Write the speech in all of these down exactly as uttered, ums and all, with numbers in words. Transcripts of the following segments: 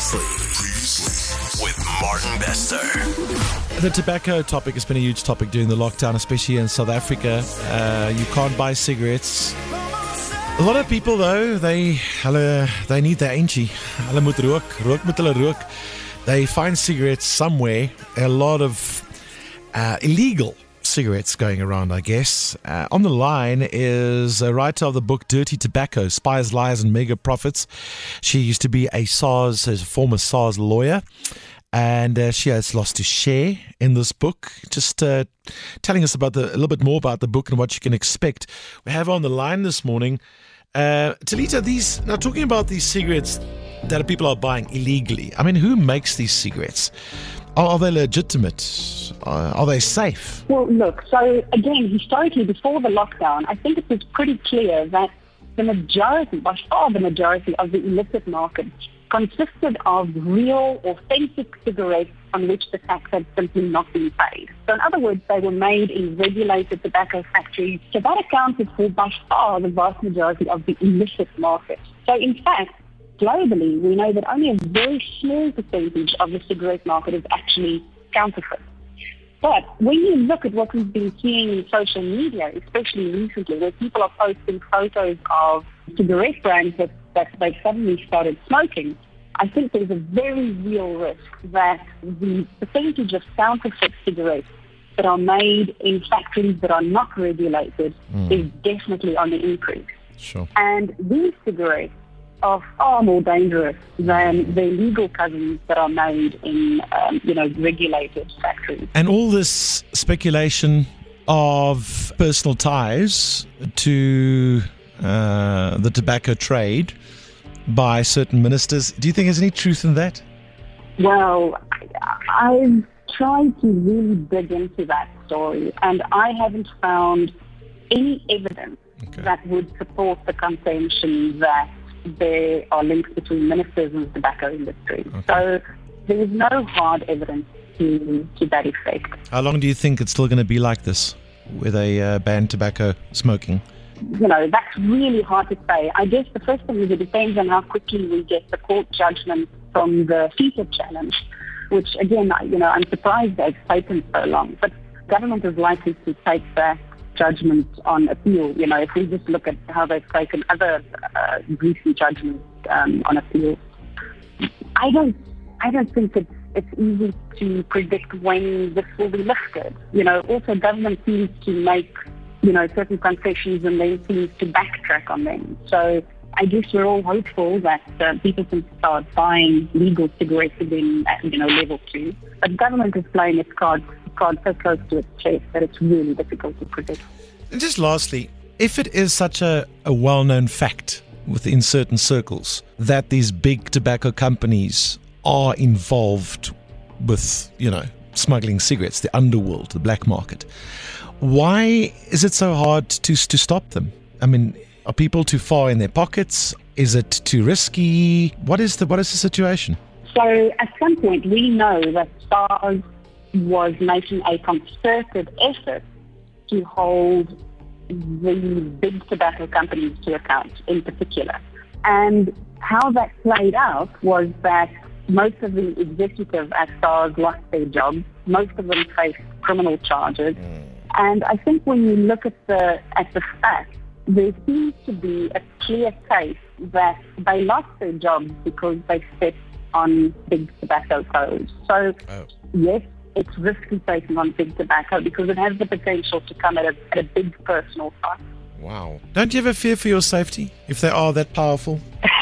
Previously, previously with Martin Bester. The tobacco topic has been a huge topic during the lockdown, especially in South Africa. Uh, you can't buy cigarettes. A lot of people, though, they hulle, they need their eentjie. Hulle moet rook, rook moet hulle rook. They find cigarettes somewhere. A lot of uh, illegal cigarettes going around, I guess. Uh, on the line is a writer of the book Dirty Tobacco, Spies, Lies and Mega Profits. She used to be a SARS, a former SARS lawyer, and uh, she has lots to share in this book. Just uh, telling us about the, a little bit more about the book and what you can expect. We have on the line this morning, uh, Talita, these, now talking about these cigarettes that people are buying illegally. I mean, who makes these cigarettes? Are, are they legitimate? Uh, are they safe? Well, look, so again, historically, before the lockdown, I think it was pretty clear that the majority, by far the majority of the illicit market consisted of real, authentic cigarettes on which the tax had simply not been paid. So in other words, they were made in regulated tobacco factories. So that accounted for by far the vast majority of the illicit market. So in fact, globally, we know that only a very small percentage of the cigarette market is actually counterfeit. But when you look at what we've been seeing in social media, especially recently, where people are posting photos of cigarette brands that, that they've suddenly started smoking, I think there's a very real risk that the percentage of counterfeit cigarettes that are made in factories that are not regulated mm. is definitely on the increase. Sure. And these cigarettes are far more dangerous than the illegal cousins that are made in, um, you know, regulated factories. And all this speculation of personal ties to uh, the tobacco trade by certain ministers, do you think there's any truth in that? Well, I've tried to really dig into that story, and I haven't found any evidence okay. that would support the contention that there are links between ministers and the tobacco industry. Okay. So there is no hard evidence to, to that effect. How long do you think it's still going to be like this, where they uh, ban tobacco smoking? You know, that's really hard to say. I guess the first thing is it depends on how quickly we get the court judgment from the FETA challenge, which again, you know, I'm surprised that it's taken so long. But government is likely to take that judgment on appeal. You know, if we just look at how they've taken other uh, recent judgments um, on appeal, I don't, I don't think it's it's easy to predict when this will be lifted. You know, also government seems to make, you know, certain concessions and then seems to backtrack on them. So I guess we're all hopeful that uh, people can start buying legal cigarettes again at, you know, level two. But government is playing its cards cards so close to its chest that it's really difficult to predict. And just lastly, if it is such a, a well-known fact within certain circles that these big tobacco companies are involved with, you know, smuggling cigarettes, the underworld, the black market, why is it so hard to to stop them? I mean, are people too far in their pockets? Is it too risky? What is the what is the situation? So at some point we know that SARS was making a concerted effort to hold the big tobacco companies to account in particular. And how that played out was that most of the executives at SARS lost their jobs. Most of them faced criminal charges. Mm. And I think when you look at the at the facts, there seems to be a clear case that they lost their jobs because they stepped on big tobacco codes. So, oh. yes, it's risky taking on big tobacco because it has the potential to come at a, at a big personal cost. Wow. Don't you ever fear for your safety if they are that powerful?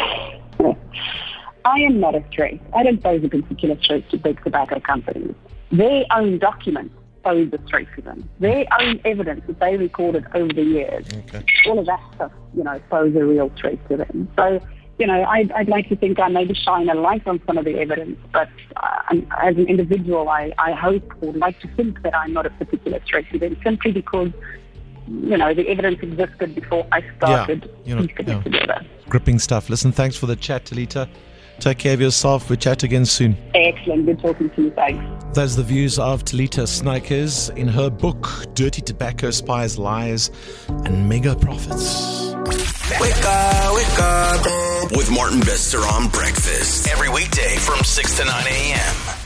I am not a threat. I don't pose a particular threat to big tobacco companies. Their own documents pose a threat to them. Their own evidence that they recorded over the years, okay. all of that stuff, you know, pose a real threat to them. So, you know, I'd, I'd like to think I maybe shine a light on some of the evidence, but uh, as an individual, I, I hope or like to think that I'm not a particular threat to them simply because, you know, the evidence existed before I started yeah, you know, piecing yeah. it together. Gripping stuff. Listen, thanks for the chat, Talita. Take care of yourself. We'll chat again soon. Excellent. Good talking to you. Thanks. Those are the views of Talita Snykers in her book, Dirty Tobacco, Spies, Lies, and Mega Profits. Wake up, wake up. With Martin Bester on breakfast. Every weekday from six to nine a.m.